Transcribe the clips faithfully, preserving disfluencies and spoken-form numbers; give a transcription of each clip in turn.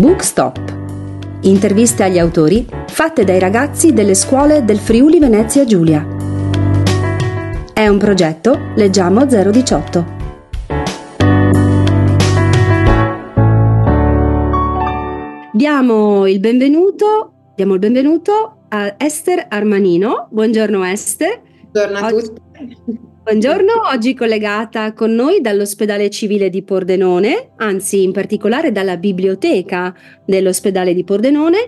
Bookstop. Interviste agli autori fatte dai ragazzi delle scuole del Friuli Venezia Giulia. È un progetto Leggiamo zero diciotto. Diamo il benvenuto, diamo il benvenuto a Ester Armanino. Buongiorno Ester. Buongiorno a Oggi... tutti. Buongiorno, oggi collegata con noi dall'ospedale civile di Pordenone, anzi in particolare dalla biblioteca dell'ospedale di Pordenone.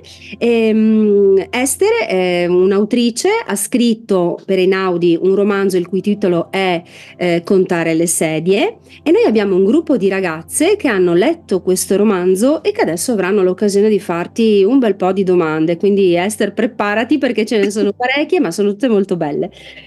E, Ester è un'autrice, ha scritto per Einaudi un romanzo il cui titolo è eh, Contare le sedie, e noi abbiamo un gruppo di ragazze che hanno letto questo romanzo e che adesso avranno l'occasione di farti un bel po' di domande, quindi Ester preparati perché ce ne sono parecchie, ma sono tutte molto belle.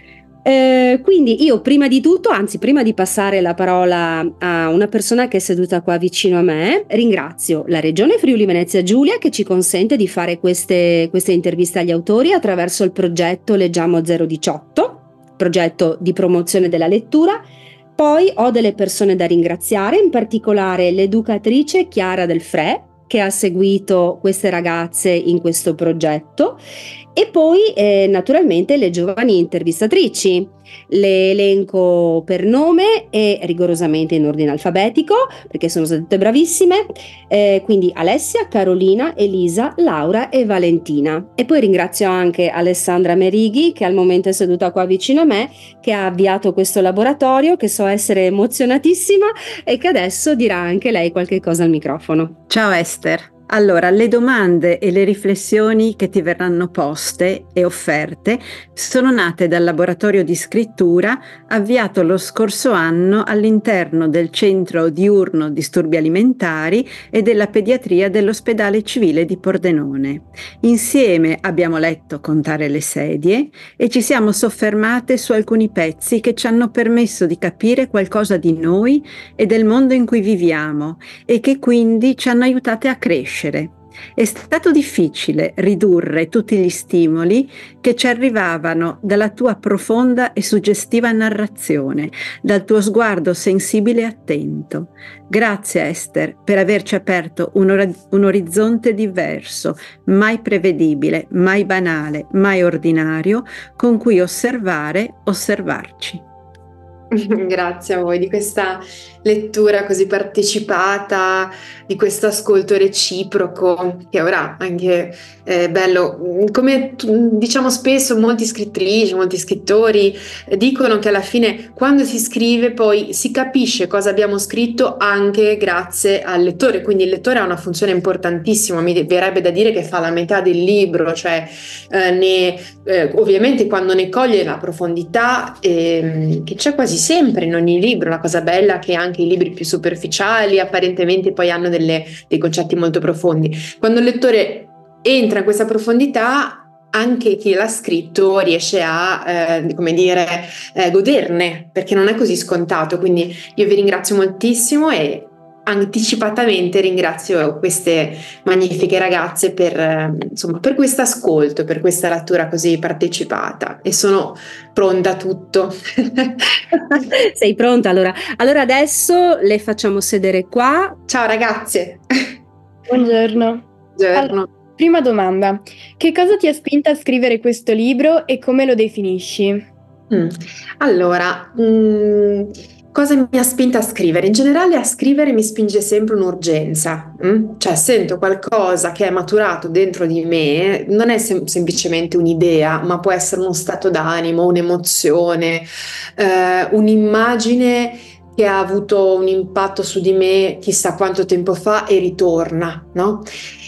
Eh, quindi io prima di tutto, anzi prima di passare la parola a una persona che è seduta qua vicino a me, ringrazio la Regione Friuli Venezia Giulia che ci consente di fare queste, queste interviste agli autori attraverso il progetto Leggiamo zero diciotto, progetto di promozione della lettura. Poi ho delle persone da ringraziare, in particolare l'educatrice Chiara Del Fre, che ha seguito queste ragazze in questo progetto, e poi eh, naturalmente le giovani intervistatrici. Le elenco per nome e rigorosamente in ordine alfabetico perché sono state tutte bravissime, eh, quindi Alessia, Carolina, Elisa, Laura e Valentina. E poi ringrazio anche Alessandra Merighi, che al momento è seduta qua vicino a me, che ha avviato questo laboratorio, che so essere emozionatissima e che adesso dirà anche lei qualche cosa al microfono. Ciao Ester. Allora, le domande e le riflessioni che ti verranno poste e offerte sono nate dal laboratorio di scrittura avviato lo scorso anno all'interno del Centro Diurno Disturbi Alimentari e della Pediatria dell'Ospedale Civile di Pordenone. Insieme abbiamo letto Contare le sedie e ci siamo soffermate su alcuni pezzi che ci hanno permesso di capire qualcosa di noi e del mondo in cui viviamo e che quindi ci hanno aiutate a crescere. È stato difficile ridurre tutti gli stimoli che ci arrivavano dalla tua profonda e suggestiva narrazione, dal tuo sguardo sensibile e attento. Grazie Ester per averci aperto un, or- un orizzonte diverso, mai prevedibile, mai banale, mai ordinario, con cui osservare, osservarci. Grazie a voi di questa lettura così partecipata, di questo ascolto reciproco, che ora anche è bello. Come diciamo spesso, molti scrittrici, molti scrittori dicono che alla fine quando si scrive poi si capisce cosa abbiamo scritto anche grazie al lettore, quindi il lettore ha una funzione importantissima, mi verrebbe da dire che fa la metà del libro, cioè eh, ne, eh, ovviamente quando ne coglie la profondità eh, che c'è quasi sempre in ogni libro. La cosa bella è che anche i libri più superficiali apparentemente poi hanno delle, dei concetti molto profondi. Quando il lettore entra in questa profondità, anche chi l'ha scritto riesce a eh, come dire eh, goderne, perché non è così scontato. Quindi io vi ringrazio moltissimo e anticipatamente ringrazio queste magnifiche ragazze per, eh, insomma, per questo ascolto, per questa lettura così partecipata, e sono pronta a tutto. Sei pronta? Allora, allora adesso le facciamo sedere qua. Ciao ragazze. Buongiorno. Buongiorno. Allora, prima domanda: che cosa ti ha spinta a scrivere questo libro e come lo definisci? Mm. Allora, mm, cosa mi ha spinta a scrivere? In generale a scrivere mi spinge sempre un'urgenza, mm? Cioè sento qualcosa che è maturato dentro di me, non è sem- semplicemente un'idea, ma può essere uno stato d'animo, un'emozione, eh, un'immagine che ha avuto un impatto su di me chissà quanto tempo fa e ritorna, no?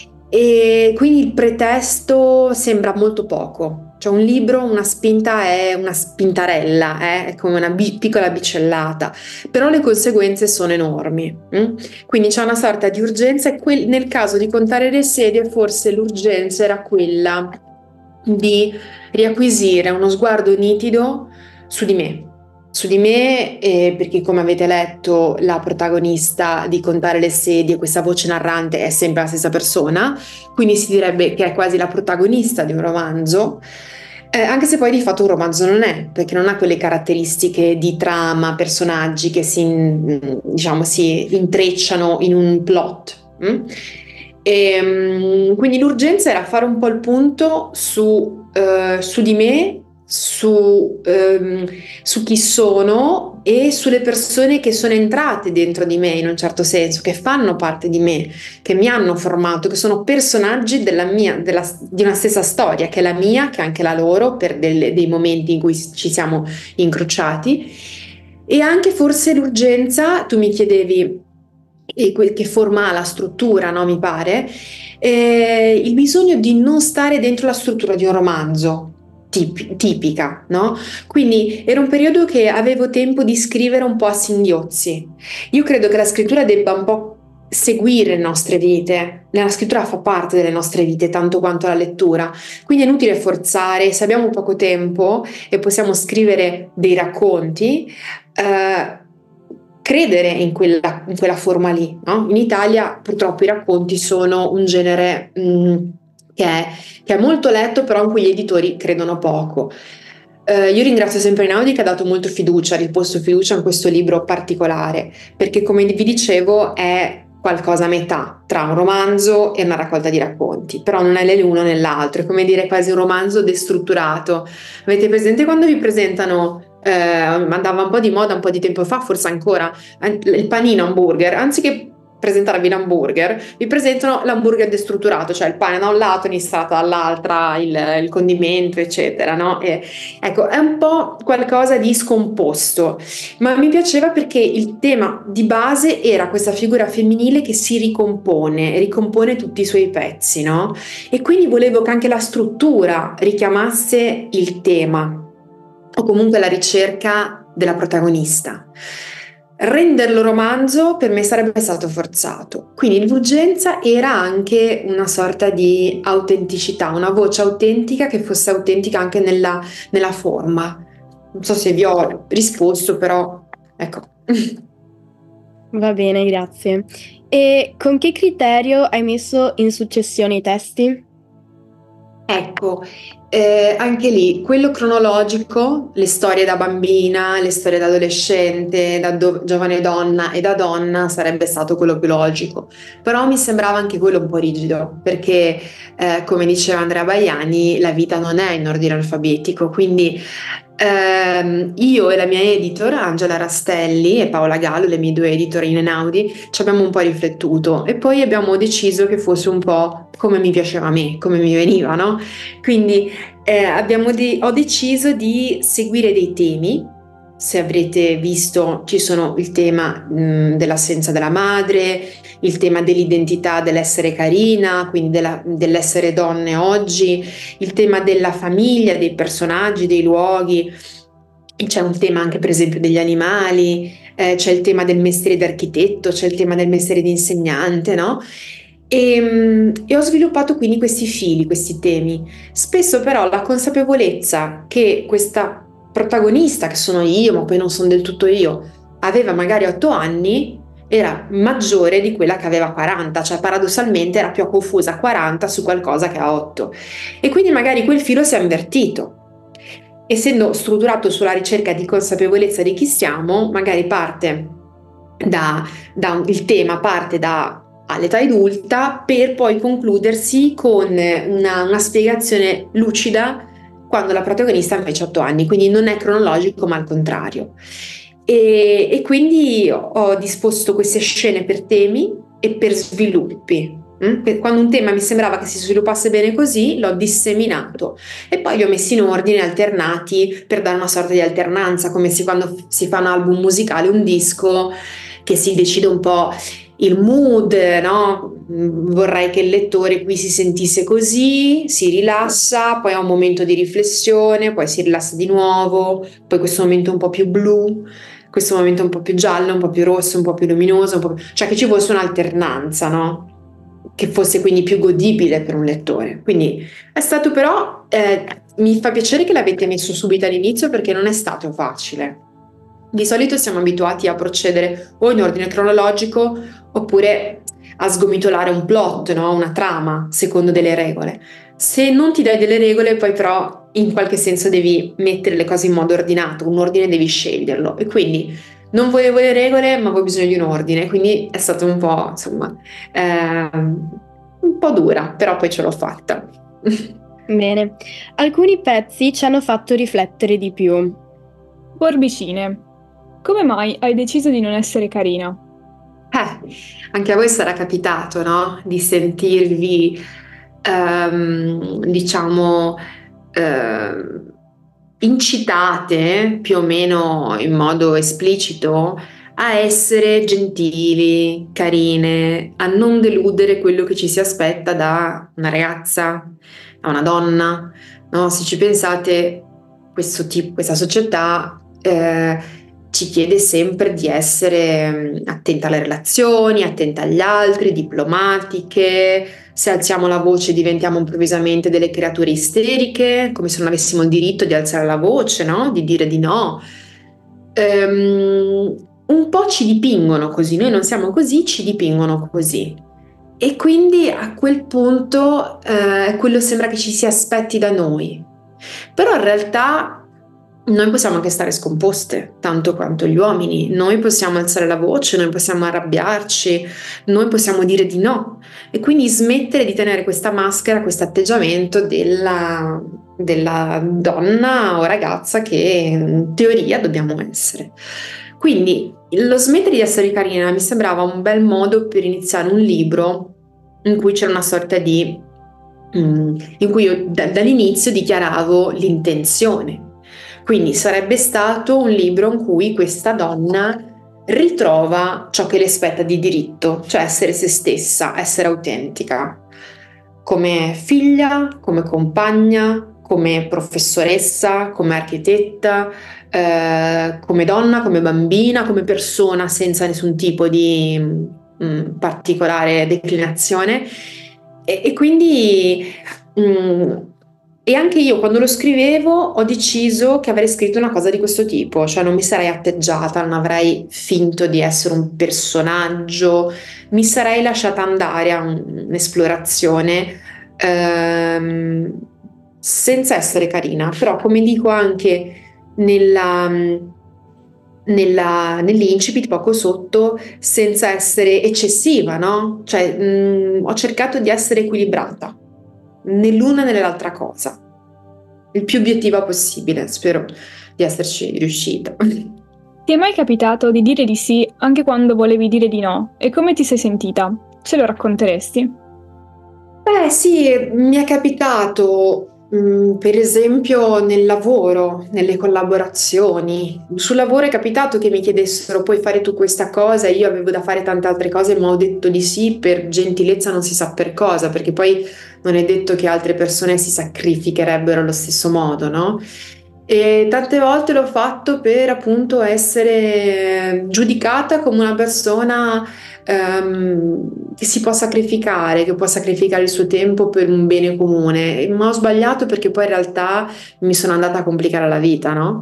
E quindi il pretesto sembra molto poco. Cioè un libro, una spinta è una spintarella, eh? È come una bi- piccola bicellata, però le conseguenze sono enormi. Hm? Quindi c'è una sorta di urgenza, e quel- nel caso di Contare le sedie forse l'urgenza era quella di riacquisire uno sguardo nitido su di me. Su di me, eh, perché come avete letto la protagonista di Contare le sedie, questa voce narrante, è sempre la stessa persona, quindi si direbbe che è quasi la protagonista di un romanzo, eh, anche se poi di fatto un romanzo non è, perché non ha quelle caratteristiche di trama, personaggi che si, diciamo, si intrecciano in un plot. Hm? E, mm, quindi l'urgenza era fare un po' il punto su, eh, su di me, su, ehm, su chi sono e sulle persone che sono entrate dentro di me in un certo senso, che fanno parte di me, che mi hanno formato, che sono personaggi della mia, della- di una stessa storia, che è la mia, che è anche la loro, per delle- dei momenti in cui ci siamo incrociati. E anche forse l'urgenza, tu mi chiedevi e que- che forma ha la struttura, no? Mi pare, eh, il bisogno di non stare dentro la struttura di un romanzo tip- tipica, no? Quindi era un periodo che avevo tempo di scrivere un po' a singhiozzi. Io credo che la scrittura debba un po' seguire le nostre vite, la scrittura fa parte delle nostre vite tanto quanto la lettura, quindi è inutile forzare, se abbiamo poco tempo e possiamo scrivere dei racconti, eh, credere in quella, in quella forma lì, no? In Italia purtroppo i racconti sono un genere mh, che, è, che è molto letto, però in cui gli editori credono poco. Eh, io ringrazio sempre Einaudi che ha dato molto fiducia, ha riposto fiducia in questo libro particolare, perché come vi dicevo è qualcosa a metà tra un romanzo e una raccolta di racconti, però non è né l'uno né l'altro, è come dire quasi un romanzo destrutturato. Avete presente quando vi presentano, eh, andava un po' di moda un po' di tempo fa, forse ancora, eh, il panino hamburger, anziché presentarvi l'hamburger, vi presentano l'hamburger destrutturato, cioè il pane da un lato, l'insalata dall'altra, il, il condimento, eccetera, no? E, ecco, è un po' qualcosa di scomposto, ma mi piaceva perché il tema di base era questa figura femminile che si ricompone, ricompone tutti i suoi pezzi, no? E quindi volevo che anche la struttura richiamasse il tema, o comunque la ricerca della protagonista. Renderlo romanzo per me sarebbe stato forzato, quindi l'urgenza era anche una sorta di autenticità, una voce autentica che fosse autentica anche nella, nella forma. Non so se vi ho risposto, però ecco. Va bene, grazie. E con che criterio hai messo in successione i testi? Ecco, eh, anche lì, quello cronologico, le storie da bambina, le storie da adolescente, da do- giovane donna e da donna sarebbe stato quello più logico, però mi sembrava anche quello un po' rigido, perché eh, come diceva Andrea Baiani, la vita non è in ordine alfabetico, quindi ehm, io e la mia editor Angela Rastelli e Paola Gallo, le mie due editor in Einaudi, ci abbiamo un po' riflettuto e poi abbiamo deciso che fosse un po' come mi piaceva a me, come mi veniva, no? Quindi eh, abbiamo de- ho deciso di seguire dei temi. Se avrete visto, ci sono il tema mh, dell'assenza della madre, il tema dell'identità, dell'essere carina, quindi della- dell'essere donne oggi, il tema della famiglia, dei personaggi, dei luoghi. C'è un tema anche per esempio degli animali, eh, c'è il tema del mestiere d'architetto, c'è il tema del mestiere di insegnante, no? E, mm, e ho sviluppato quindi questi fili, questi temi. Spesso però la consapevolezza che questa protagonista, che sono io, ma poi non sono del tutto io, aveva magari otto anni, era maggiore di quella che aveva quaranta, cioè paradossalmente era più confusa a quaranta su qualcosa che a otto. E quindi magari quel filo si è invertito. Essendo strutturato sulla ricerca di consapevolezza di chi siamo, magari parte da, da il tema parte da all'età adulta per poi concludersi con una, una spiegazione lucida quando la protagonista ha invece otto anni, quindi non è cronologico ma al contrario. E, e quindi ho disposto queste scene per temi e per sviluppi. Quando un tema mi sembrava che si sviluppasse bene così, l'ho disseminato e poi li ho messi in ordine alternati per dare una sorta di alternanza, come se quando si fa un album musicale, un disco, che si decide un po' il mood, no? Vorrei che il lettore qui si sentisse così, si rilassa, poi ha un momento di riflessione, poi si rilassa di nuovo, poi questo momento un po' più blu, questo momento un po' più giallo, un po' più rosso, un po' più luminoso, un po' più... cioè che ci fosse un'alternanza, no? Che fosse quindi più godibile per un lettore. Quindi è stato però, eh, mi fa piacere che l'avete messo subito all'inizio perché non è stato facile. Di solito siamo abituati a procedere o in ordine cronologico oppure a sgomitolare un plot, no? Una trama, secondo delle regole. Se non ti dai delle regole, poi però in qualche senso devi mettere le cose in modo ordinato, un ordine devi sceglierlo. E quindi non volevo le regole, ma avevo bisogno di un ordine, quindi è stato un po', insomma, ehm, un po' dura, però poi ce l'ho fatta. Bene, alcuni pezzi ci hanno fatto riflettere di più. Borbicine, come mai hai deciso di non essere carina? Eh, anche a voi sarà capitato, no? Di sentirvi, ehm, diciamo, ehm, incitate più o meno in modo esplicito a essere gentili, carine, a non deludere quello che ci si aspetta da una ragazza, da una donna, no? Se ci pensate, questo tipo, questa società eh, ci chiede sempre di essere mh, attenta alle relazioni, attenta agli altri, diplomatiche. Se alziamo la voce diventiamo improvvisamente delle creature isteriche, come se non avessimo il diritto di alzare la voce, no? Di dire di no. Ehm, un po' ci dipingono così, noi non siamo così, ci dipingono così. E quindi a quel punto eh, quello sembra che ci si aspetti da noi. Però in realtà noi possiamo anche stare scomposte, tanto quanto gli uomini. Noi possiamo alzare la voce, noi possiamo arrabbiarci, noi possiamo dire di no. E quindi smettere di tenere questa maschera, questo atteggiamento della, della donna o ragazza che in teoria dobbiamo essere. Quindi lo smettere di essere carina mi sembrava un bel modo per iniziare un libro in cui c'era una sorta di... Mm, in cui io da, dall'inizio dichiaravo l'intenzione. Quindi sarebbe stato un libro in cui questa donna ritrova ciò che le spetta di diritto, cioè essere se stessa, essere autentica, come figlia, come compagna, come professoressa, come architetta, eh, come donna, come bambina, come persona senza nessun tipo di mh, particolare declinazione. E, e quindi mh, e anche io quando lo scrivevo ho deciso che avrei scritto una cosa di questo tipo, cioè non mi sarei atteggiata, non avrei finto di essere un personaggio, mi sarei lasciata andare a un'esplorazione ehm, senza essere carina, però come dico anche nella, nella, nell'incipit poco sotto, senza essere eccessiva, no? Cioè mh, ho cercato di essere equilibrata, né l'una né l'altra cosa, il più obiettiva possibile, spero di esserci riuscita. Ti è mai capitato di dire di sì anche quando volevi dire di no? E come ti sei sentita? Ce lo racconteresti? Beh sì, mi è capitato mh, per esempio nel lavoro, nelle collaborazioni. Sul lavoro è capitato che mi chiedessero puoi fare tu questa cosa, e io avevo da fare tante altre cose ma ho detto di sì per gentilezza, non si sa per cosa, perché poi non è detto che altre persone si sacrificherebbero allo stesso modo, no? E tante volte l'ho fatto per appunto essere giudicata come una persona ehm, che si può sacrificare, che può sacrificare il suo tempo per un bene comune. Ma ho sbagliato perché poi in realtà mi sono andata a complicare la vita, no?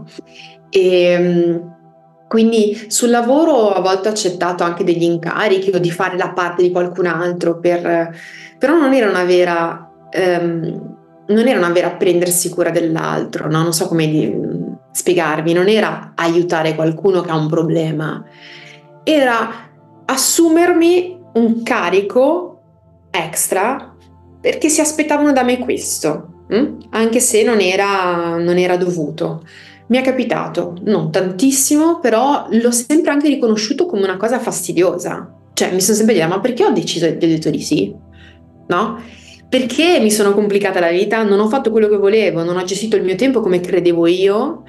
E quindi sul lavoro a volte ho accettato anche degli incarichi o di fare la parte di qualcun altro, per, però non era una vera, ehm, non era una vera prendersi cura dell'altro, no? Non so come di, spiegarvi, non era aiutare qualcuno che ha un problema, era assumermi un carico extra perché si aspettavano da me questo, hm? Anche se non era, non era dovuto. Mi è capitato, non tantissimo, però l'ho sempre anche riconosciuto come una cosa fastidiosa. Cioè mi sono sempre detto, ma perché ho deciso, ho detto di sì? No? Perché mi sono complicata la vita, non ho fatto quello che volevo, non ho gestito il mio tempo come credevo io.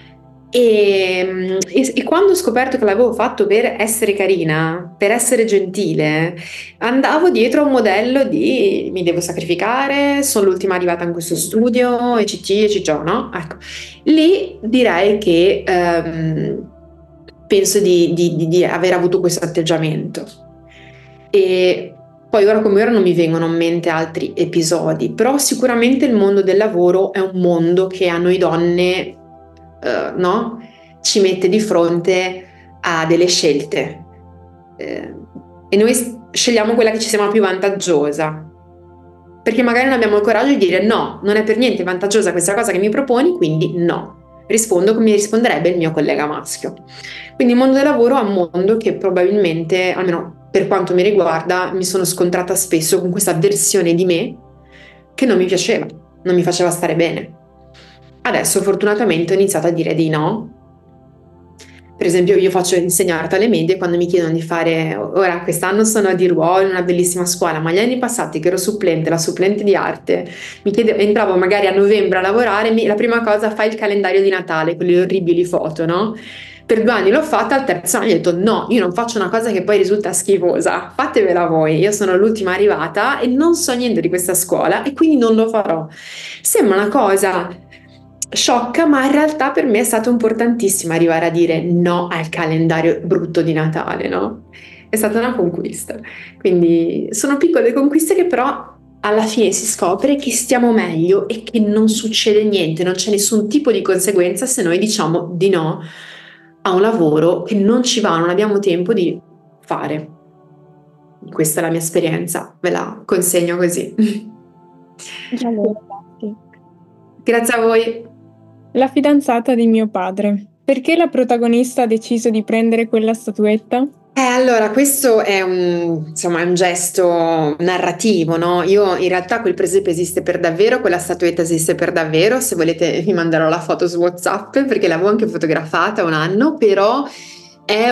E, e, e quando ho scoperto che l'avevo fatto per essere carina, per essere gentile, andavo dietro a un modello di mi devo sacrificare, sono l'ultima arrivata in questo studio, e ci ci e ci ciò, no? Ecco, lì direi che ehm, penso di, di, di, di aver avuto questo atteggiamento. E poi ora come ora non mi vengono in mente altri episodi, però sicuramente il mondo del lavoro è un mondo che a noi donne Uh, no? ci mette di fronte a delle scelte eh, e noi scegliamo quella che ci sembra più vantaggiosa, perché magari non abbiamo il coraggio di dire no, non è per niente vantaggiosa questa cosa che mi proponi, quindi no, rispondo come risponderebbe il mio collega maschio. Quindi il mondo del lavoro è un mondo che probabilmente, almeno per quanto mi riguarda, mi sono scontrata spesso con questa versione di me che non mi piaceva, non mi faceva stare bene. Adesso fortunatamente ho iniziato a dire di no. Per esempio io faccio insegnare alle medie, quando mi chiedono di fare, ora quest'anno sono di ruolo in una bellissima scuola, ma gli anni passati che ero supplente, la supplente di arte, mi chiedevo, entravo magari a novembre a lavorare, mi, la prima cosa fai il calendario di Natale, quelle orribili foto, no? Per due anni l'ho fatta, al terzo anno ho detto no, io non faccio una cosa che poi risulta schifosa, fatevela voi, io sono l'ultima arrivata e non so niente di questa scuola e quindi non lo farò. Sembra una cosa sciocca, ma in realtà per me è stato importantissimo arrivare a dire no al calendario brutto di Natale, no? È stata una conquista. Quindi sono piccole conquiste che però alla fine si scopre che stiamo meglio e che non succede niente, non c'è nessun tipo di conseguenza se noi diciamo di no a un lavoro che non ci va, non abbiamo tempo di fare. Questa è la mia esperienza, ve la consegno così. Allora, grazie. Grazie a voi. La fidanzata di mio padre. Perché la protagonista ha deciso di prendere quella statuetta? Eh, allora, questo è un, insomma, è un gesto narrativo, no? Io in realtà quel presepe esiste per davvero, quella statuetta esiste per davvero, se volete vi manderò la foto su WhatsApp perché l'avevo anche fotografata un anno, però è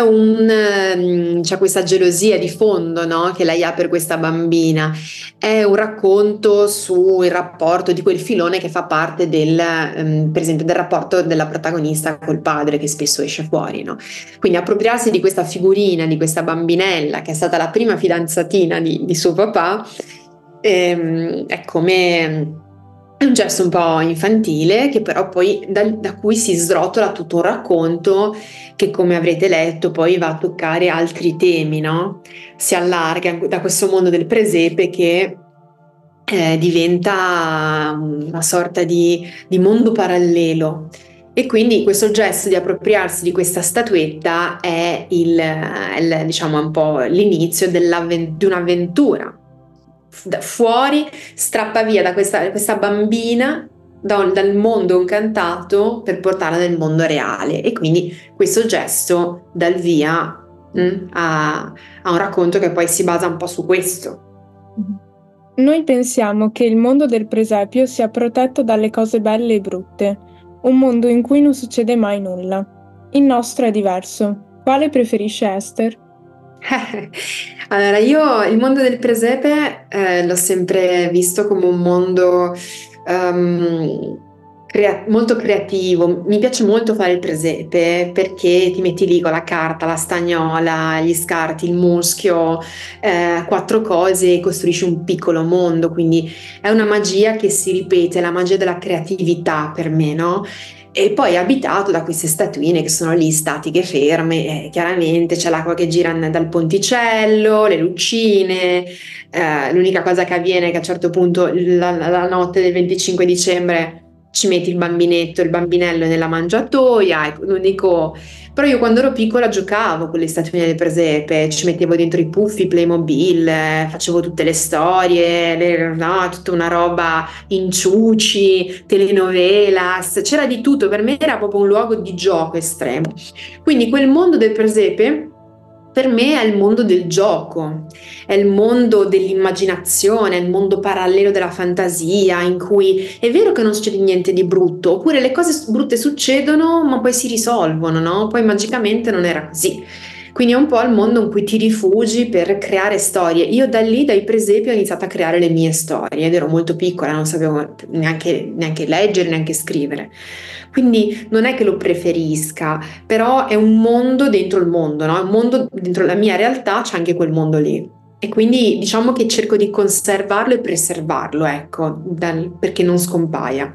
un, c'è questa gelosia di fondo, no? Che lei ha per questa bambina. È un racconto sul rapporto di quel filone che fa parte del, um, per esempio, del rapporto della protagonista col padre che spesso esce fuori, no? Quindi appropriarsi di questa figurina, di questa bambinella che è stata la prima fidanzatina di, di suo papà, ehm, è come... È un gesto un po' infantile che però poi da, da cui si srotola tutto un racconto che, come avrete letto, poi va a toccare altri temi, no? Si allarga da questo mondo del presepe che eh, diventa una sorta di, di mondo parallelo. E quindi questo gesto di appropriarsi di questa statuetta è il, il diciamo un po' l'inizio di un'avventura. Da fuori strappa via da questa, questa bambina da, dal mondo incantato per portarla nel mondo reale, e quindi questo gesto dà il via mh, a, a un racconto che poi si basa un po' su questo. Noi pensiamo che il mondo del presepio sia protetto dalle cose belle e brutte, un mondo in cui non succede mai nulla. Il nostro è diverso. Quale preferisce Esther? Allora, io il mondo del presepe eh, l'ho sempre visto come un mondo um, crea- molto creativo. Mi piace molto fare il presepe perché ti metti lì con la carta, la stagnola, gli scarti, il muschio, eh, quattro cose e costruisci un piccolo mondo. Quindi è una magia che si ripete, la magia della creatività per me, no? E poi è abitato da queste statuine che sono lì statiche, ferme, e chiaramente c'è l'acqua che gira dal ponticello, le lucine, eh, l'unica cosa che avviene è che a un certo punto la, la notte del venticinque dicembre ci metti il bambinetto, il bambinello nella mangiatoia, ecco, l'unico... Però io quando ero piccola giocavo con le statuine del presepe, ci mettevo dentro i puffi Playmobil, eh, facevo tutte le storie, le, no, tutta una roba, inciuci, telenovelas, c'era di tutto, per me era proprio un luogo di gioco estremo. Quindi quel mondo del presepe per me è il mondo del gioco, è il mondo dell'immaginazione, è il mondo parallelo della fantasia, in cui è vero che non succede niente di brutto, oppure le cose brutte succedono ma poi si risolvono, no? Poi magicamente non era così. Quindi è un po' il mondo in cui ti rifugi per creare storie. Io da lì, dai presepi, ho iniziato a creare le mie storie ed ero molto piccola, non sapevo neanche, neanche leggere, neanche scrivere. Quindi non è che lo preferisca, però è un mondo dentro il mondo, no? È un mondo dentro la mia realtà, c'è anche quel mondo lì. E quindi diciamo che cerco di conservarlo e preservarlo, ecco, dal, perché non scompaia.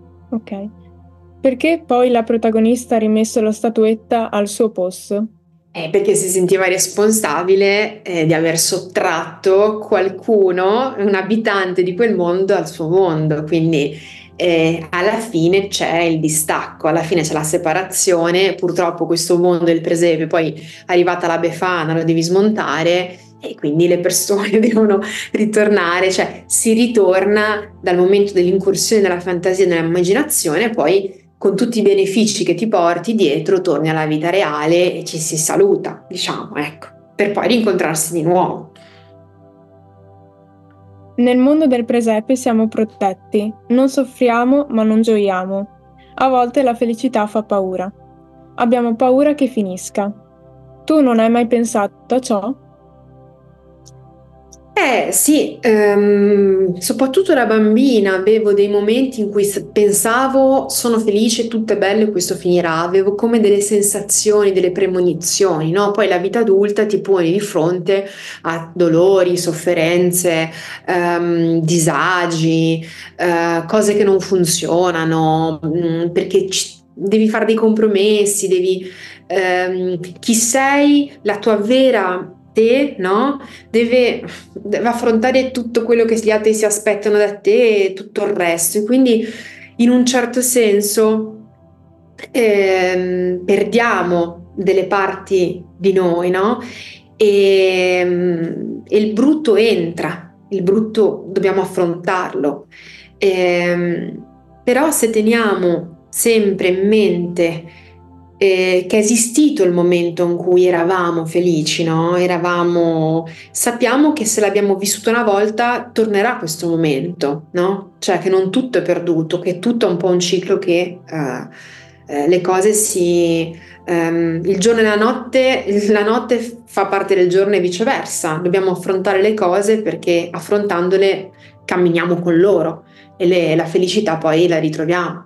Ok. Perché poi la protagonista ha rimesso la statuetta al suo posto? Eh, perché si sentiva responsabile eh, di aver sottratto qualcuno, un abitante di quel mondo, al suo mondo, quindi eh, alla fine c'è il distacco, alla fine c'è la separazione. Purtroppo questo mondo del presepe, poi arrivata la Befana, lo devi smontare e quindi le persone devono ritornare, cioè si ritorna dal momento dell'incursione della fantasia e dell'immaginazione, poi con tutti i benefici che ti porti dietro, torni alla vita reale e ci si saluta, diciamo, ecco. per poi rincontrarsi di nuovo. Nel mondo del presepe siamo protetti, non soffriamo ma non gioiamo. A volte la felicità fa paura. Abbiamo paura che finisca. Tu non hai mai pensato a ciò? Eh sì, ehm, soprattutto da bambina avevo dei momenti in cui s- pensavo sono felice, tutto è bello e questo finirà, avevo come delle sensazioni, delle premonizioni, no? Poi la vita adulta ti pone di fronte a dolori, sofferenze, ehm, disagi, eh, cose che non funzionano, mm, perché ci- devi fare dei compromessi, devi, ehm, chi sei, la tua vera te, no? Deve, deve affrontare tutto quello che gli altri si aspettano da te e tutto il resto. E quindi, in un certo senso, ehm, perdiamo delle parti di noi, no? E, mm, e il brutto entra, il brutto dobbiamo affrontarlo. Ehm, però se teniamo sempre in mente eh, che è esistito il momento in cui eravamo felici, no? Eravamo, sappiamo che se l'abbiamo vissuto una volta tornerà questo momento, no? Cioè che non tutto è perduto, che tutto è un po' un ciclo che eh, eh, le cose si... ehm, il giorno e la notte, la notte fa parte del giorno e viceversa. Dobbiamo affrontare le cose perché affrontandole camminiamo con loro e le- la felicità poi la ritroviamo.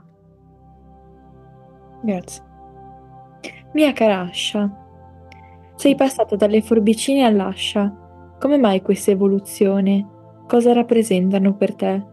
Grazie. Mia cara Ascia, sei passata dalle forbicine all'ascia. Come mai questa evoluzione? Cosa rappresentano per te?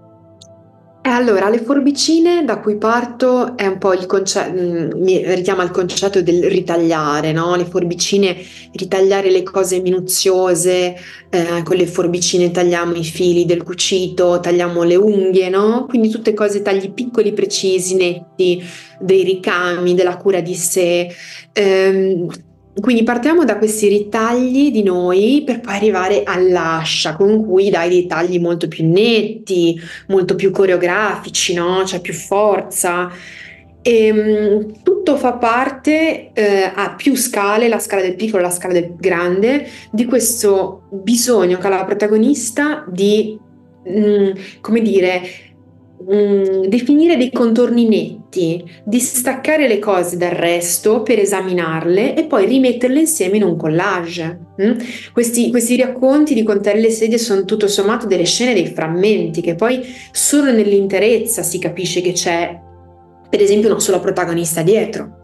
E allora, le forbicine da cui parto è un po' il concetto, mi richiama il concetto del ritagliare, no? Le forbicine, ritagliare le cose minuziose, eh, con le forbicine tagliamo i fili del cucito, tagliamo le unghie, no? Quindi tutte cose, tagli piccoli, precisi, netti, dei ricami, della cura di sé. Ehm, quindi partiamo da questi ritagli di noi per poi arrivare all'ascia, con cui dai dei tagli molto più netti, molto più coreografici, no? C'è più forza. E, mh, tutto fa parte eh, a più scale, la scala del piccolo, la scala del grande, di questo bisogno che ha la protagonista di, mh, come dire, mh, definire dei contorni netti, distaccare le cose dal resto per esaminarle e poi rimetterle insieme in un collage. mh? Questi, questi racconti di Contare le sedie sono tutto sommato delle scene, dei frammenti che poi solo nell'interezza si capisce che c'è, per esempio, una sola protagonista dietro.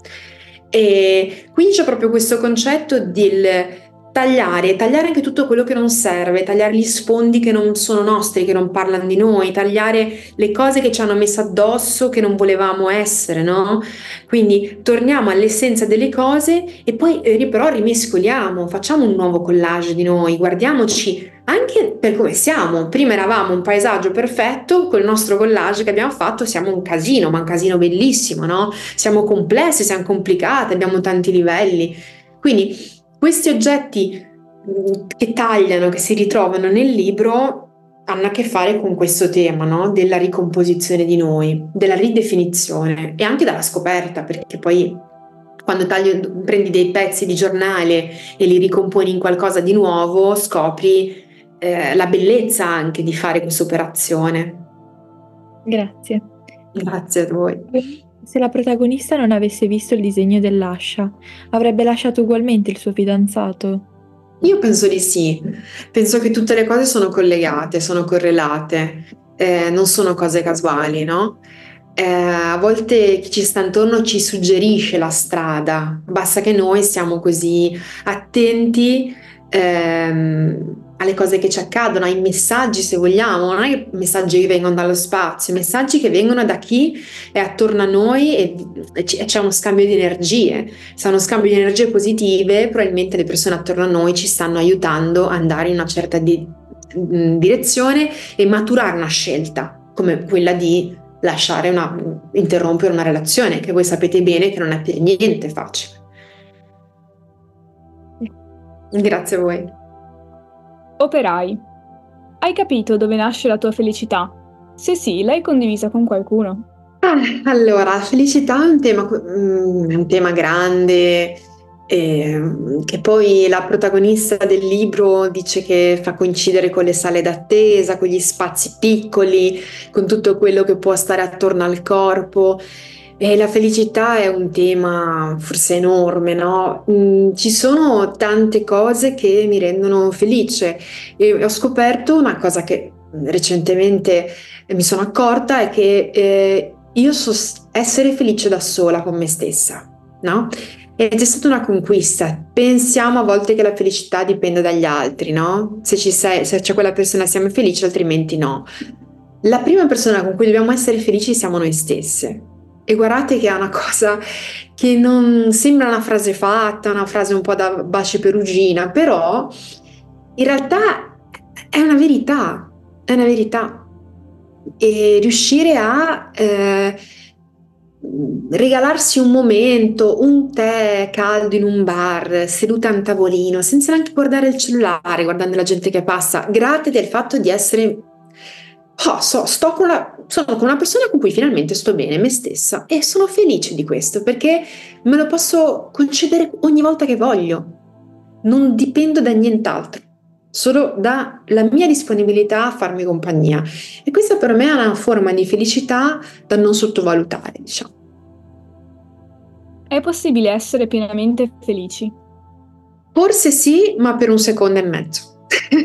E quindi c'è proprio questo concetto del tagliare, tagliare anche tutto quello che non serve, tagliare gli sfondi che non sono nostri, che non parlano di noi, tagliare le cose che ci hanno messo addosso che non volevamo essere, no? Quindi torniamo all'essenza delle cose e poi eh, però rimescoliamo, facciamo un nuovo collage di noi, guardiamoci anche per come siamo. Prima eravamo un paesaggio perfetto, col nostro collage che abbiamo fatto siamo un casino, ma un casino bellissimo, no? Siamo complessi, siamo complicati, abbiamo tanti livelli. Quindi questi oggetti mh, che tagliano, che si ritrovano nel libro, hanno a che fare con questo tema, no? Della ricomposizione di noi, della ridefinizione e anche della scoperta, perché poi quando tagli, prendi dei pezzi di giornale e li ricomponi in qualcosa di nuovo, scopri eh, la bellezza anche di fare questa operazione. Grazie. Grazie a voi. Se la protagonista non avesse visto il disegno dell'ascia, avrebbe lasciato ugualmente il suo fidanzato? Io penso di sì, penso che tutte le cose sono collegate, sono correlate, eh, non sono cose casuali, no? Eh, a volte chi ci sta intorno ci suggerisce la strada, basta che noi siamo così attenti ehm, alle cose che ci accadono, ai messaggi se vogliamo, non è messaggi che vengono dallo spazio, messaggi che vengono da chi è attorno a noi e, e c'è uno scambio di energie. Se è uno scambio di energie positive, probabilmente le persone attorno a noi ci stanno aiutando ad andare in una certa di, mh, direzione e maturare una scelta come quella di lasciare una, interrompere una relazione che voi sapete bene che non è per niente facile. Grazie a voi. Operai. Hai capito dove nasce la tua felicità? Se sì, l'hai condivisa con qualcuno? Ah, allora, felicità è un tema, mm, è un tema grande, eh, che poi la protagonista del libro dice che fa coincidere con le sale d'attesa, con gli spazi piccoli, con tutto quello che può stare attorno al corpo. E la felicità è un tema forse enorme, no? Mm, ci sono tante cose che mi rendono felice e ho scoperto una cosa che recentemente mi sono accorta, è che eh, io so essere felice da sola con me stessa, no? Ed è stata una conquista. Pensiamo a volte che la felicità dipenda dagli altri, no? Se ci sei, se c'è quella persona siamo felici, altrimenti no. La prima persona con cui dobbiamo essere felici siamo noi stesse. E guardate che è una cosa che non sembra una frase fatta, una frase un po' da baci perugina, però in realtà è una verità, è una verità. E riuscire a eh, regalarsi un momento, un tè caldo in un bar, seduta a un tavolino, senza neanche guardare il cellulare, guardando la gente che passa, grate del fatto di essere, oh, so, sto con la, sono con una persona con cui finalmente sto bene, me stessa, e sono felice di questo perché me lo posso concedere ogni volta che voglio, non dipendo da nient'altro, solo dalla mia disponibilità a farmi compagnia. E questa per me è una forma di felicità da non sottovalutare, diciamo. È possibile essere pienamente felici? Forse sì, ma per un secondo e mezzo.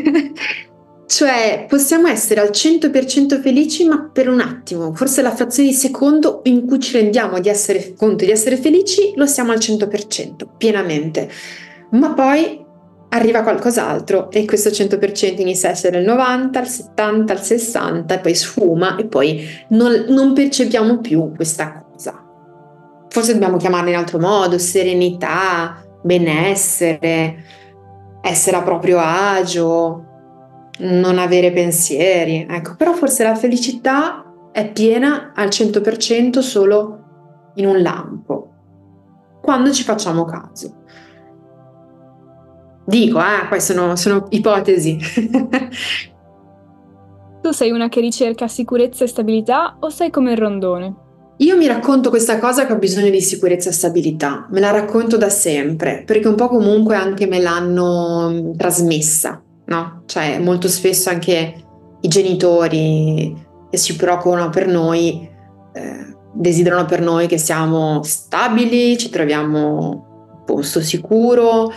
Cioè, possiamo essere al cento per cento felici, ma per un attimo, forse la frazione di secondo in cui ci rendiamo di essere conto di essere felici, lo siamo al cento per cento, pienamente. Ma poi arriva qualcos'altro e questo cento per cento inizia a essere il novanta, il settanta, il sessanta e poi sfuma e poi non, non percepiamo più questa cosa. Forse dobbiamo chiamarla in altro modo: serenità, benessere, essere a proprio agio, non avere pensieri. Ecco, però forse la felicità è piena al cento per cento solo in un lampo, quando ci facciamo caso. Dico, eh, poi sono, sono ipotesi. Tu sei una che ricerca sicurezza e stabilità o sei come il rondone? Io mi racconto questa cosa che ho bisogno di sicurezza e stabilità, me la racconto da sempre, perché un po' comunque anche me l'hanno trasmessa, no? Cioè molto spesso anche i genitori che si preoccupano per noi eh, desiderano per noi che siamo stabili, ci troviamo a posto sicuro.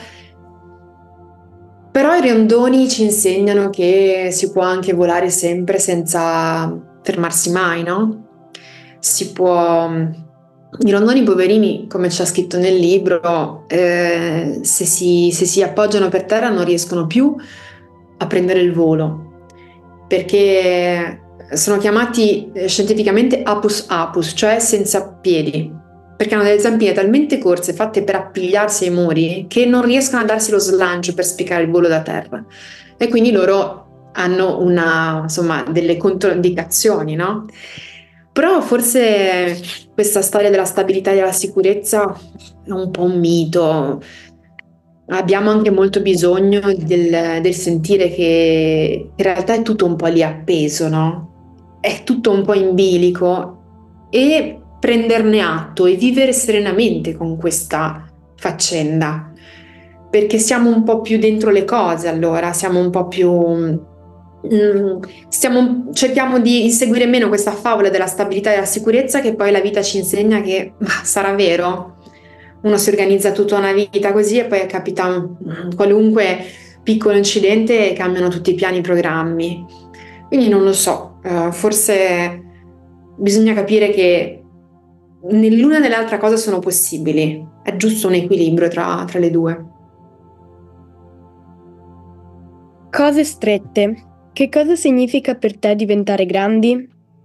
Però i rondoni ci insegnano che si può anche volare sempre senza fermarsi mai, no? Si può... I rondoni poverini, come c'è scritto nel libro, eh, se, si, se si appoggiano per terra non riescono più a prendere il volo, perché sono chiamati scientificamente apus apus, cioè senza piedi, perché hanno delle zampine talmente corse, fatte per appigliarsi ai muri, che non riescono a darsi lo slancio per spiccare il volo da terra. E quindi loro hanno una, insomma, delle controindicazioni, no? Però forse questa storia della stabilità e della sicurezza è un po' un mito. Abbiamo anche molto bisogno del, del sentire che in realtà è tutto un po' lì appeso, no? È tutto un po' in bilico, e prenderne atto e vivere serenamente con questa faccenda, perché siamo un po' più dentro le cose, allora siamo un po' più mm, stiamo, cerchiamo di inseguire meno questa favola della stabilità e della sicurezza, che poi la vita ci insegna che bah, sarà vero, uno si organizza tutta una vita così e poi capita un, qualunque piccolo incidente e cambiano tutti i piani e i programmi. Quindi non lo so, uh, forse bisogna capire che nell'una e nell'altra cosa sono possibili, è giusto un equilibrio tra, tra le due. Cose strette. Che cosa significa per te diventare grandi?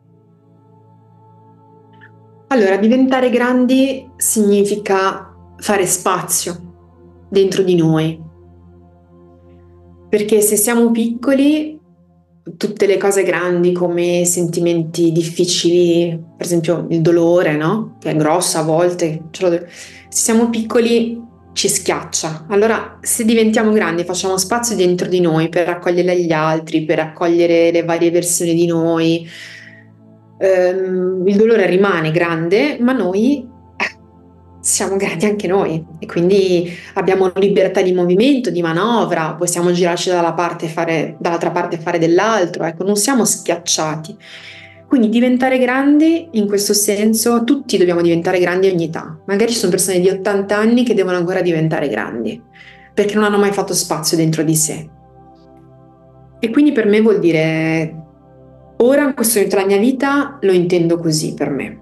Allora, diventare grandi significa fare spazio dentro di noi, perché se siamo piccoli, tutte le cose grandi come sentimenti difficili, per esempio il dolore, no? Che è grosso a volte, se siamo piccoli ci schiaccia. Allora, se diventiamo grandi, facciamo spazio dentro di noi per accogliere gli altri, per accogliere le varie versioni di noi. Ehm, il dolore rimane grande, ma noi siamo grandi anche noi e quindi abbiamo libertà di movimento, di manovra, possiamo girarci dalla parte e fare, dall'altra parte e fare dell'altro, ecco, non siamo schiacciati. Quindi diventare grandi, in questo senso, tutti dobbiamo diventare grandi a ogni età. Magari ci sono persone di ottanta anni che devono ancora diventare grandi, perché non hanno mai fatto spazio dentro di sé. E quindi per me vuol dire, ora in questo momento della mia vita lo intendo così per me.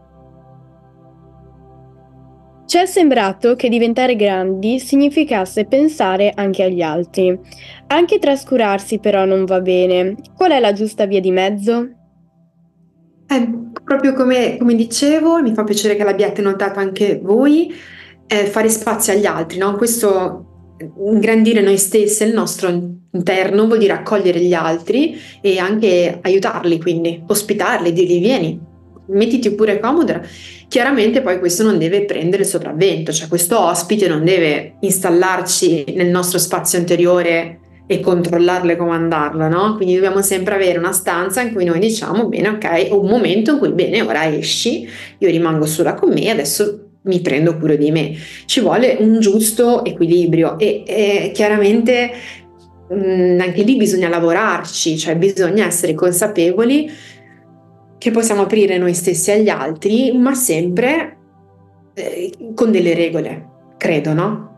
Ci è sembrato che diventare grandi significasse pensare anche agli altri. Anche trascurarsi però non va bene. Qual è la giusta via di mezzo? Eh, proprio come, come dicevo, mi fa piacere che l'abbiate notato anche voi, eh, fare spazio agli altri, no? Questo, ingrandire noi stessi, il nostro interno, vuol dire accogliere gli altri e anche aiutarli, quindi ospitarli, dirgli vieni, mettiti pure comoda. Chiaramente poi questo non deve prendere il sopravvento, cioè questo ospite non deve installarci nel nostro spazio interiore e controllarlo e comandarlo, no? Quindi dobbiamo sempre avere una stanza in cui noi diciamo bene, ok, o un momento in cui bene, ora esci, io rimango sola con me, adesso mi prendo cura di me. Ci vuole un giusto equilibrio e, e chiaramente mh, anche lì bisogna lavorarci, cioè bisogna essere consapevoli che possiamo aprire noi stessi agli altri, ma sempre eh, con delle regole, credo, no?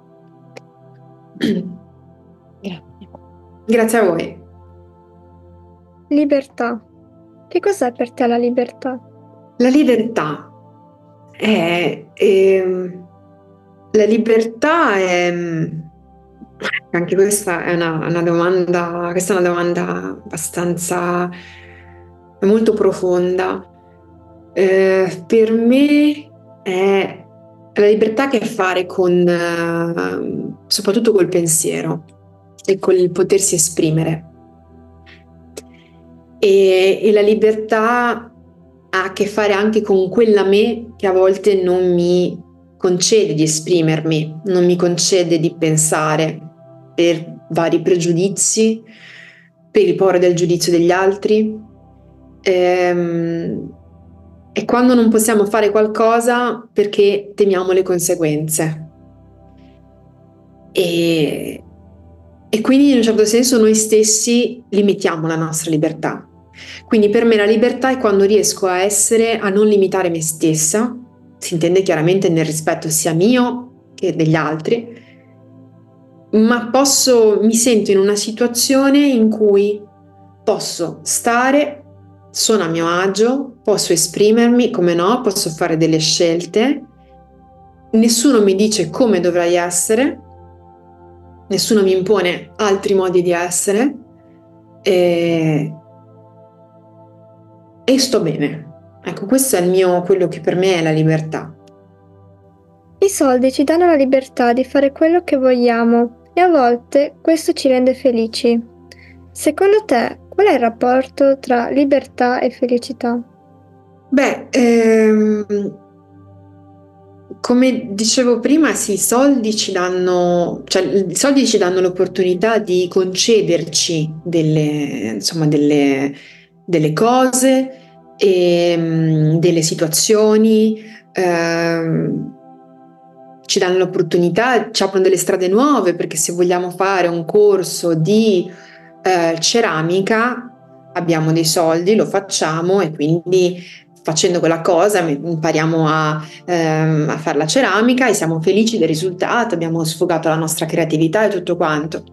Grazie. Grazie a voi. Libertà. Che cos'è per te la libertà? La libertà è, è la libertà è anche questa è una, una domanda, questa è una domanda abbastanza molto profonda. Eh, per me è la libertà che ha a fare con eh, soprattutto col pensiero e con il potersi esprimere. E, e la libertà ha a che fare anche con quella me che a volte non mi concede di esprimermi, non mi concede di pensare per vari pregiudizi, per il paura del giudizio degli altri. Ehm, e quando non possiamo fare qualcosa perché temiamo le conseguenze. E, e quindi in un certo senso noi stessi limitiamo la nostra libertà. Quindi per me la libertà è quando riesco a essere, a non limitare me stessa, si intende chiaramente nel rispetto sia mio che degli altri, ma posso, mi sento in una situazione in cui posso stare, sono a mio agio, posso esprimermi, come no, posso fare delle scelte, nessuno mi dice come dovrei essere, nessuno mi impone altri modi di essere e, e sto bene. Ecco, questo è il mio, quello che per me è la libertà. I soldi ci danno la libertà di fare quello che vogliamo e a volte questo ci rende felici. Secondo te, qual è il rapporto tra libertà e felicità? Beh, ehm, come dicevo prima, sì, i soldi ci danno, cioè i soldi ci danno l'opportunità di concederci delle, insomma, delle, delle cose e delle situazioni, ehm, ci danno l'opportunità, ci aprono delle strade nuove, perché se vogliamo fare un corso di eh, ceramica abbiamo dei soldi, lo facciamo e quindi facendo quella cosa impariamo a, ehm, a fare la ceramica e siamo felici del risultato, abbiamo sfogato la nostra creatività e tutto quanto.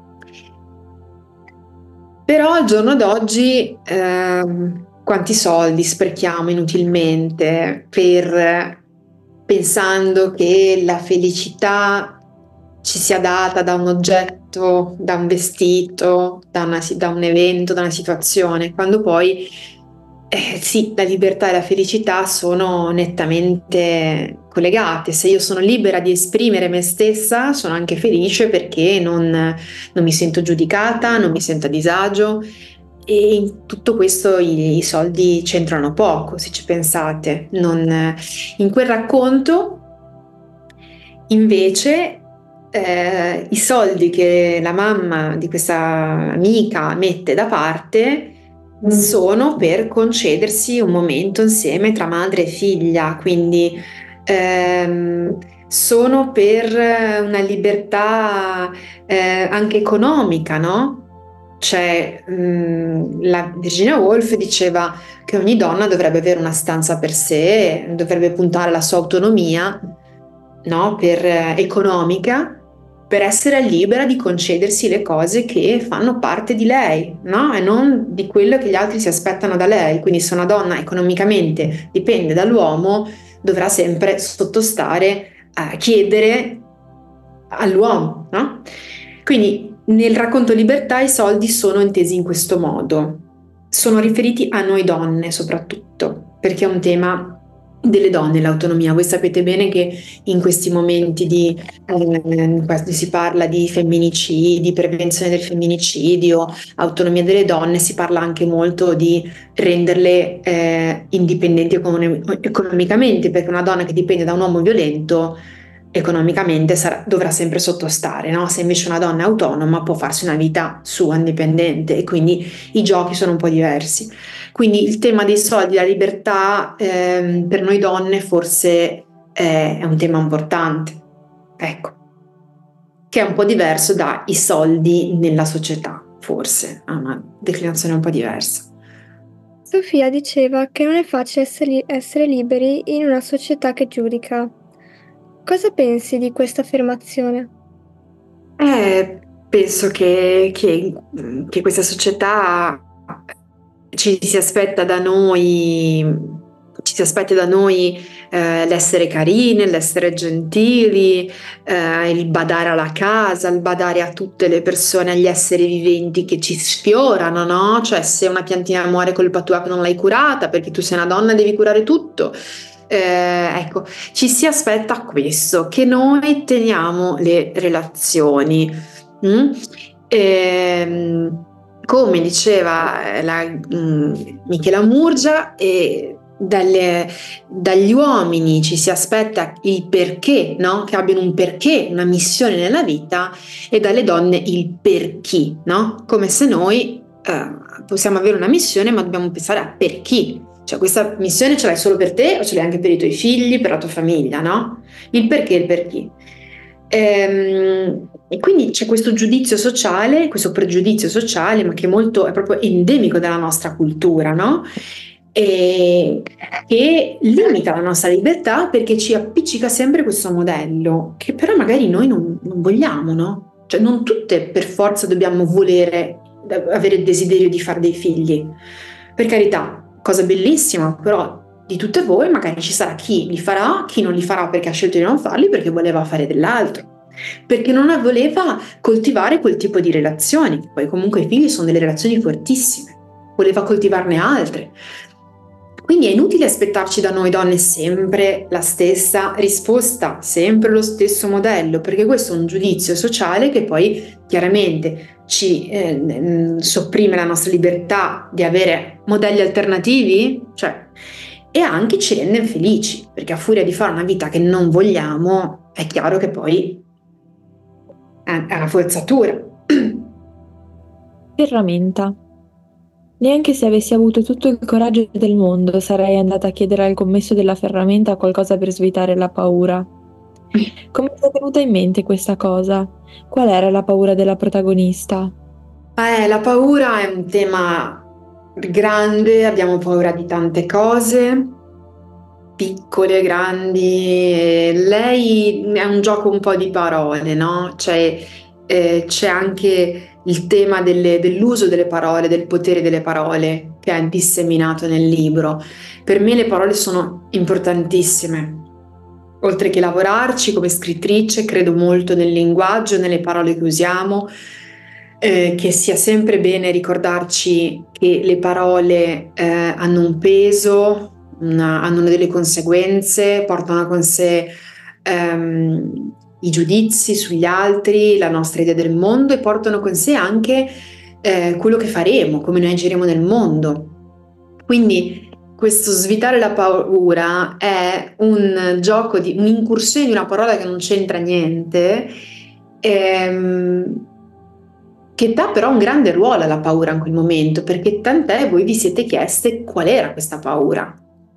Però al giorno d'oggi ehm, quanti soldi sprechiamo inutilmente per pensando che la felicità ci sia data da un oggetto, da un vestito, da, una, da un evento, da una situazione, quando poi eh, sì, la libertà e la felicità sono nettamente collegate. Se io sono libera di esprimere me stessa, sono anche felice perché non, non mi sento giudicata, non mi sento a disagio. E in tutto questo i, i soldi c'entrano poco, se ci pensate. Non, in quel racconto, invece, eh, i soldi che la mamma di questa amica mette da parte mm. sono per concedersi un momento insieme tra madre e figlia. Quindi ehm, sono per una libertà eh, anche economica, no? Cioè, mh, la Virginia Woolf diceva che ogni donna dovrebbe avere una stanza per sé, dovrebbe puntare alla sua autonomia, no? Per, eh, economica, per essere libera di concedersi le cose che fanno parte di lei, no? E non di quello che gli altri si aspettano da lei. Quindi se una donna economicamente dipende dall'uomo, dovrà sempre sottostare a chiedere all'uomo, no? Quindi nel racconto Libertà i soldi sono intesi in questo modo, sono riferiti a noi donne soprattutto, perché è un tema delle donne l'autonomia. Voi sapete bene che in questi momenti di eh, si parla di femminicidi, prevenzione del femminicidio, autonomia delle donne, si parla anche molto di renderle eh, indipendenti econom- economicamente, perché una donna che dipende da un uomo violento economicamente sarà, dovrà sempre sottostare, no? Se invece una donna è autonoma può farsi una vita sua indipendente, e quindi i giochi sono un po' diversi. Quindi il tema dei soldi, la libertà ehm, per noi donne forse è, è un tema importante, ecco, che è un po' diverso dai soldi nella società, forse ha una declinazione un po' diversa. Sofia diceva che non è facile essere, essere liberi in una società che giudica. Cosa pensi di questa affermazione? Eh, penso che, che, che questa società ci si aspetta da noi, ci si aspetta da noi eh, l'essere carine, l'essere gentili, eh, il badare alla casa, il badare a tutte le persone, agli esseri viventi che ci sfiorano, no? Cioè, se una piantina muore, colpa tua che non l'hai curata, perché tu sei una donna, devi curare tutto. Eh, ecco, ci si aspetta questo, che noi teniamo le relazioni. Mm? E, come diceva la, mh, Michela Murgia, eh, dalle, dagli uomini ci si aspetta il perché, no? Che abbiano un perché, una missione nella vita, e dalle donne il per chi, no? Come se noi eh, possiamo avere una missione, ma dobbiamo pensare a per chi. Cioè, questa missione ce l'hai solo per te o ce l'hai anche per i tuoi figli, per la tua famiglia, no? Il perché e il per chi. Ehm, e quindi c'è questo giudizio sociale, questo pregiudizio sociale, ma che è molto, è proprio endemico della nostra cultura, no? E che limita la nostra libertà, perché ci appiccica sempre questo modello, che però magari noi non, non vogliamo, no? Cioè, non tutte per forza dobbiamo volere, avere il desiderio di fare dei figli. Per carità, cosa bellissima, però di tutte voi magari ci sarà chi li farà, chi non li farà perché ha scelto di non farli perché voleva fare dell'altro, perché non voleva coltivare quel tipo di relazioni, poi comunque i figli sono delle relazioni fortissime, voleva coltivarne altre. Quindi è inutile aspettarci da noi donne sempre la stessa risposta, sempre lo stesso modello, perché questo è un giudizio sociale che poi chiaramente ci eh, sopprime la nostra libertà di avere modelli alternativi, cioè, e anche ci rende infelici, perché a furia di fare una vita che non vogliamo, è chiaro che poi è, è una forzatura. Ferramenta. Neanche se avessi avuto tutto il coraggio del mondo sarei andata a chiedere al commesso della ferramenta qualcosa per svitare la paura. Come ti è venuta in mente questa cosa? Qual era la paura della protagonista? Eh, la paura è un tema grande, abbiamo paura di tante cose, piccole, grandi. Lei è un gioco un po' di parole, no? Cioè, eh, c'è anche il tema delle, dell'uso delle parole, del potere delle parole che è disseminato nel libro. Per me le parole sono importantissime. Oltre che lavorarci come scrittrice, credo molto nel linguaggio, nelle parole che usiamo, eh, che sia sempre bene ricordarci che le parole eh, hanno un peso, una, hanno delle conseguenze, portano con sé ehm, i giudizi sugli altri, la nostra idea del mondo, e portano con sé anche eh, quello che faremo, come noi agiremo nel mondo. Quindi questo svitare la paura è un gioco, di un'incursione di una parola che non c'entra niente, ehm, che dà però un grande ruolo alla paura in quel momento, perché tant'è voi vi siete chieste qual era questa paura.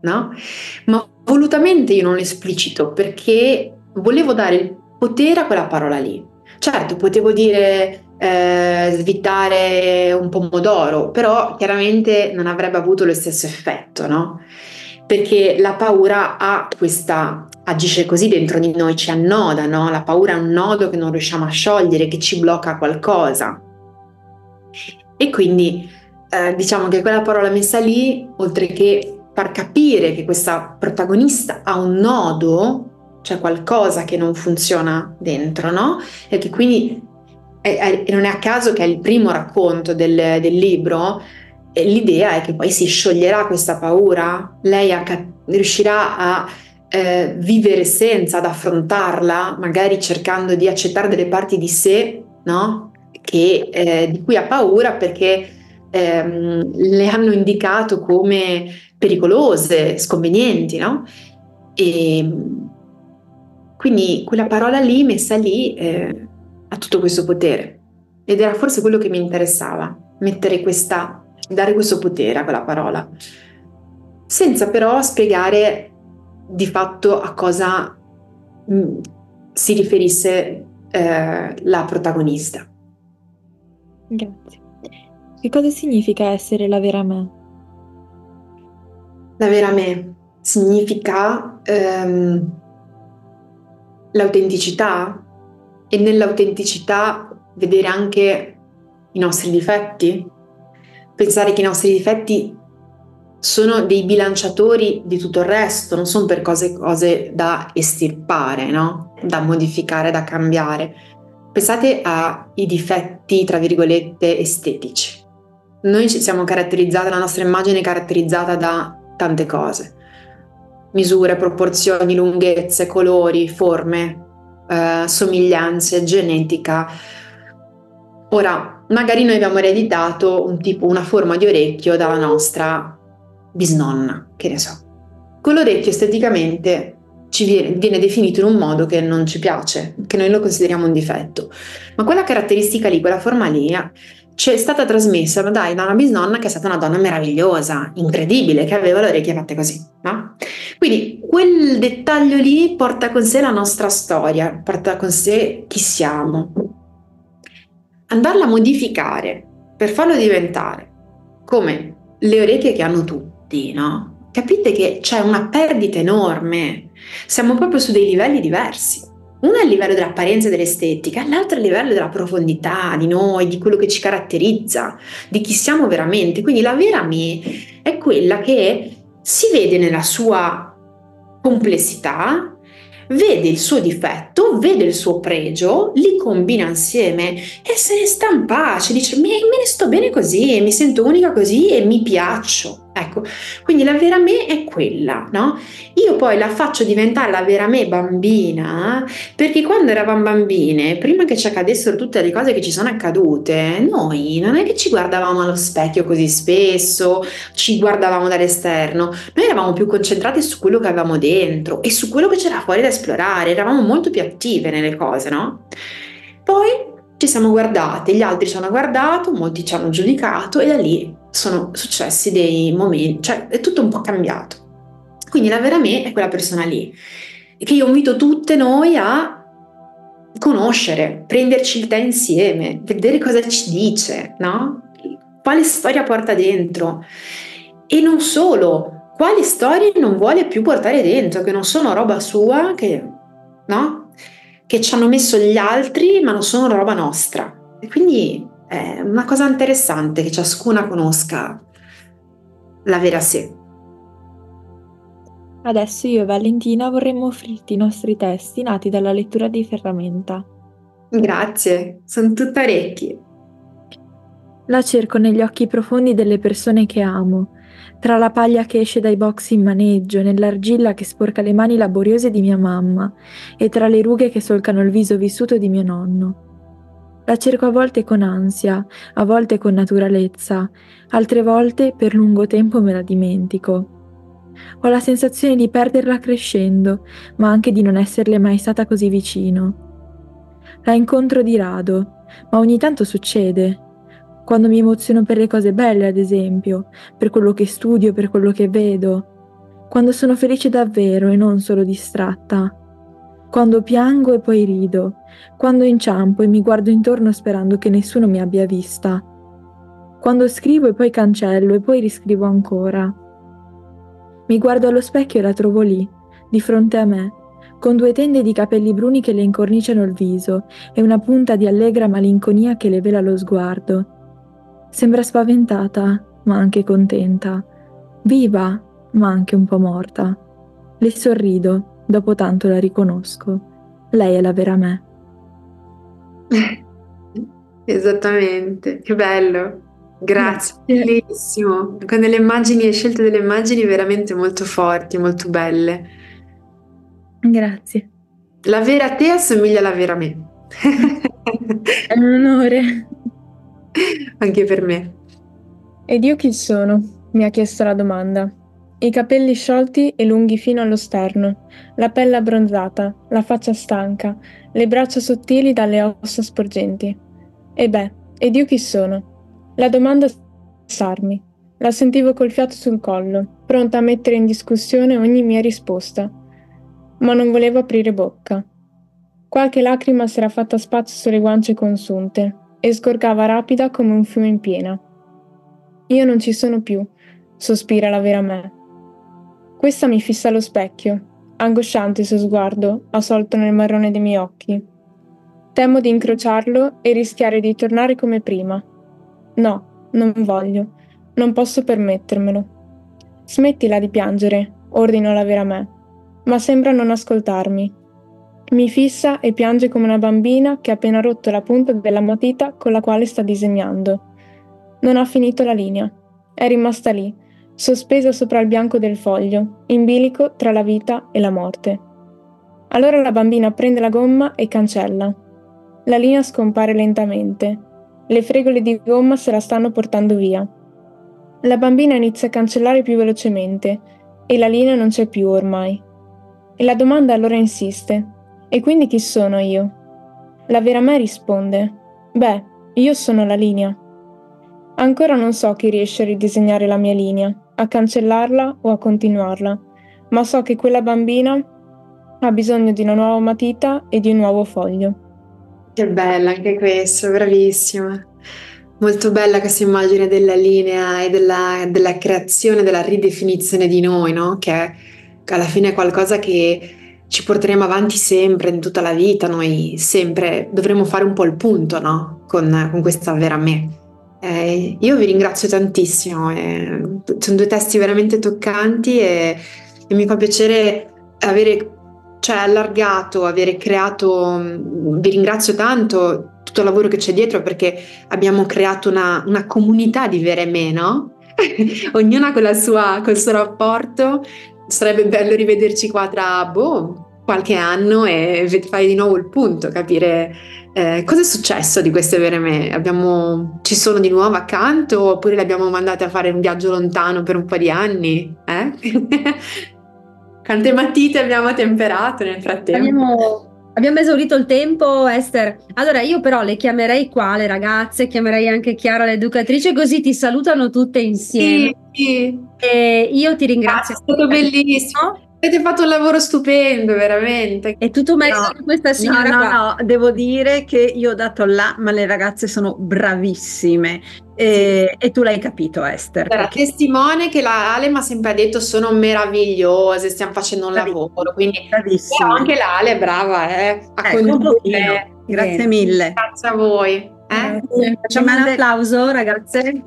no? Ma volutamente io non lo esplicito perché volevo dare il potere a quella parola lì. Certo, potevo dire eh, svitare un pomodoro, però chiaramente non avrebbe avuto lo stesso effetto, no? Perché la paura ha questa, agisce così dentro di noi, ci annoda, no? La paura è un nodo che non riusciamo a sciogliere, che ci blocca qualcosa. E quindi eh, diciamo che quella parola messa lì, oltre che far capire che questa protagonista ha un nodo, cioè qualcosa che non funziona dentro, no? E che quindi è, è, non è a caso che è il primo racconto del, del libro, e l'idea è che poi si scioglierà questa paura, lei a, riuscirà a eh, vivere senza, ad affrontarla, magari cercando di accettare delle parti di sé, no? Che, eh, di cui ha paura perché ehm, le hanno indicato come pericolose, sconvenienti, no? E quindi quella parola lì, messa lì, eh, ha tutto questo potere. Ed era forse quello che mi interessava, mettere questa, dare questo potere a quella parola, senza però spiegare di fatto a cosa mh, si riferisse eh, la protagonista. Grazie. Che cosa significa essere la vera me? La vera me significa ehm, l'autenticità, e nell'autenticità vedere anche i nostri difetti, pensare che i nostri difetti sono dei bilanciatori di tutto il resto, non sono per cose, cose da estirpare, no? Da modificare, da cambiare. Pensate ai difetti, tra virgolette, estetici. Noi ci siamo caratterizzati, la nostra immagine è caratterizzata da tante cose. Misure, proporzioni, lunghezze, colori, forme, eh, somiglianze, genetica. Ora, magari noi abbiamo ereditato un tipo, una forma di orecchio dalla nostra bisnonna, che ne so. Quell'orecchio esteticamente ci viene, viene definito in un modo che non ci piace, che noi lo consideriamo un difetto. Ma quella caratteristica lì, quella forma lì, ci è stata trasmessa dai, da una bisnonna che è stata una donna meravigliosa, incredibile, che aveva le orecchie fatte così, no? Quindi quel dettaglio lì porta con sé la nostra storia, porta con sé chi siamo. Andarla a modificare per farlo diventare come le orecchie che hanno tutti, no? Capite che c'è una perdita enorme, siamo proprio su dei livelli diversi. Uno è il livello dell'apparenza e dell'estetica, l'altro è il livello della profondità di noi, di quello che ci caratterizza, di chi siamo veramente. Quindi la vera me è quella che si vede nella sua complessità, vede il suo difetto, vede il suo pregio, li combina insieme e se ne sta in pace, dice me, me ne sto bene così, mi sento unica così e mi piaccio. Ecco, quindi la vera me è quella, no? Io poi la faccio diventare la vera me bambina, perché quando eravamo bambine, prima che ci accadessero tutte le cose che ci sono accadute, noi non è che ci guardavamo allo specchio così spesso, ci guardavamo dall'esterno, noi eravamo più concentrati su quello che avevamo dentro e su quello che c'era fuori da esplorare, eravamo molto più attive nelle cose, no? Poi ci siamo guardate, gli altri ci hanno guardato, molti ci hanno giudicato e da lì sono successi dei momenti, cioè è tutto un po' cambiato. Quindi la vera me è quella persona lì, che io invito tutte noi a conoscere, prenderci il tè insieme, vedere cosa ci dice, no? Quale storia porta dentro e non solo, quali storie non vuole più portare dentro, che non sono roba sua, che, no? Che ci hanno messo gli altri, ma non sono roba nostra. E quindi è una cosa interessante che ciascuna conosca la vera sé. Adesso io e Valentina vorremmo offrirti i nostri testi nati dalla lettura di Ferramenta. Grazie, sono tutta orecchi. La cerco negli occhi profondi delle persone che amo, tra la paglia che esce dai box in maneggio, nell'argilla che sporca le mani laboriose di mia mamma e tra le rughe che solcano il viso vissuto di mio nonno. La cerco a volte con ansia, a volte con naturalezza, altre volte per lungo tempo me la dimentico. Ho la sensazione di perderla crescendo, ma anche di non esserle mai stata così vicino. La incontro di rado, ma ogni tanto succede. Quando mi emoziono per le cose belle, ad esempio, per quello che studio, per quello che vedo. quando sono felice davvero e non solo distratta, quando piango e poi rido, quando inciampo e mi guardo intorno sperando che nessuno mi abbia vista, quando scrivo e poi cancello e poi riscrivo ancora. Mi guardo allo specchio e la trovo lì, di fronte a me, con due tende di capelli bruni che le incorniciano il viso e una punta di allegra malinconia che le vela lo sguardo. Sembra spaventata, ma anche contenta, viva, ma anche un po' morta. Le sorrido, dopo tanto la riconosco. Lei è la vera me. Esattamente, che bello. Grazie, bellissimo. Con delle immagini, hai scelto delle immagini veramente molto forti, molto belle. Grazie. La vera te assomiglia alla vera me. È un onore. Anche per me. Ed io chi sono? Mi ha chiesto la domanda. I capelli sciolti e lunghi fino allo sterno, la pelle abbronzata, la faccia stanca, le braccia sottili dalle ossa sporgenti. E beh, ed io chi sono? La domanda sarmi. La sentivo col fiato sul collo, pronta a mettere in discussione ogni mia risposta. Ma non volevo aprire bocca. Qualche lacrima si era fatta spazio sulle guance consunte e sgorgava rapida come un fiume in piena. Io non ci sono più, sospira la vera me. Questa mi fissa allo specchio, angosciante il suo sguardo, avvolto nel marrone dei miei occhi. Temo di incrociarlo e rischiare di tornare come prima. No, non voglio, non posso permettermelo. Smettila di piangere, ordino alla vera me, ma sembra non ascoltarmi. Mi fissa e piange come una bambina che ha appena rotto la punta della matita con la quale sta disegnando. Non ha finito la linea, è rimasta lì, sospesa sopra il bianco del foglio, in bilico tra la vita e la morte. Allora la bambina prende la gomma e cancella. La linea scompare lentamente. Le fregole di gomma se la stanno portando via. La bambina inizia a cancellare più velocemente e la linea non c'è più ormai. E la domanda allora insiste: e quindi chi sono io? La vera me risponde: beh, io sono la linea. Ancora non so chi riesce a ridisegnare la mia linea, a cancellarla o a continuarla, ma so che quella bambina ha bisogno di una nuova matita e di un nuovo foglio. Che bella anche questo, bravissima. Molto bella questa immagine della linea e della, della creazione, della ridefinizione di noi, no? Che alla fine è qualcosa che ci porteremo avanti sempre, in tutta la vita. Noi sempre dovremo fare un po' il punto, no? Con, con questa vera me. Eh, io vi ringrazio tantissimo, eh, sono due testi veramente toccanti e, e mi fa piacere avere, cioè, allargato, avere creato, vi ringrazio tanto, tutto il lavoro che c'è dietro, perché abbiamo creato una, una comunità di vere me, no? Ognuna con la sua, col suo rapporto. Sarebbe bello rivederci qua tra boh, qualche anno e fare di nuovo il punto, capire eh, cosa è successo di queste vere me. Abbiamo, ci sono di nuovo accanto oppure le abbiamo mandate a fare un viaggio lontano per un po' di anni? Eh? Quante matite abbiamo temperato nel frattempo? Abbiamo, abbiamo esaurito il tempo, Esther. Allora io però le chiamerei qua, le ragazze, chiamerei anche Chiara l'educatrice, così ti salutano tutte insieme. Sì, sì. E io ti ringrazio. Ah, è stato bellissimo. Avete fatto un lavoro stupendo, veramente. È tutto merito No, di questa signora no, no, qua. no, devo dire che io ho dato là, ma le ragazze sono bravissime e, e tu l'hai capito, Esther. Era perché- testimone che la Ale mi ha sempre detto sono meravigliose, stiamo facendo un Bravissime, lavoro, quindi bravissime. però anche la Ale è brava eh, a Ecco, un condurre. pochino. Grazie Bene. mille. Grazie a voi. Eh? Facciamo un mande- applauso, ragazze.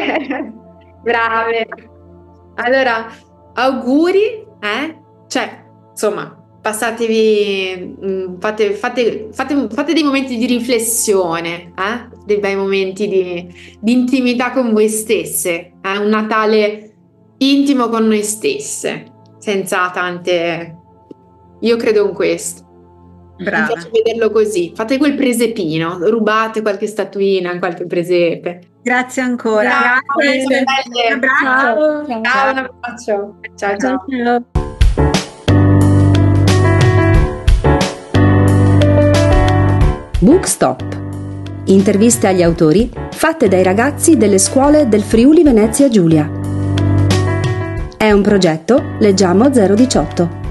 Brave. Allora, auguri, eh? Cioè, insomma, passatevi, mh, fate, fate, fate, fate dei momenti di riflessione, eh? Dei bei momenti di, di intimità con voi stesse, eh? Un Natale intimo con noi stesse, senza tante... Io credo in questo. Brava. Mi piace vederlo così. Fate quel presepino, rubate qualche statuina, qualche presepe. Grazie ancora. Grazie, Un abbraccio. Ciao. Ciao, un abbraccio. Ciao, ciao. Ciao. Bookstop. Interviste agli autori fatte dai ragazzi delle scuole del Friuli Venezia Giulia. È un progetto Leggiamo zero diciotto.